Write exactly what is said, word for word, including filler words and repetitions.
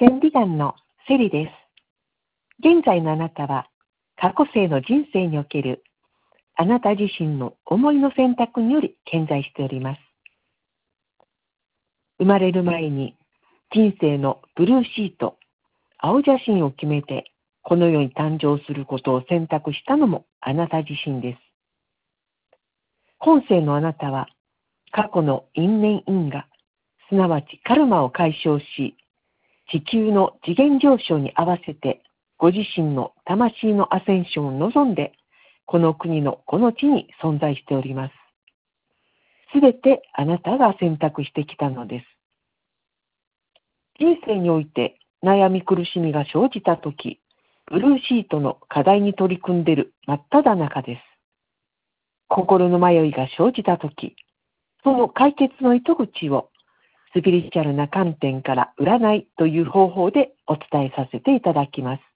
千里眼のセリです。現在のあなたは過去世の人生におけるあなた自身の思いの選択により顕在しております。生まれる前に人生のブルーシート、青写真を決めてこの世に誕生することを選択したのもあなた自身です。今世のあなたは過去の因縁因果、すなわちカルマを解消し、地球の次元上昇に合わせてご自身の魂のアセンションを望んで、この国のこの地に存在しております。すべてあなたが選択してきたのです。人生において悩み苦しみが生じたとき、ブルーシートの課題に取り組んでいる真っ只中です。心の迷いが生じたとき、その解決の糸口をスピリチュアルな観点から占いという方法でお伝えさせていただきます。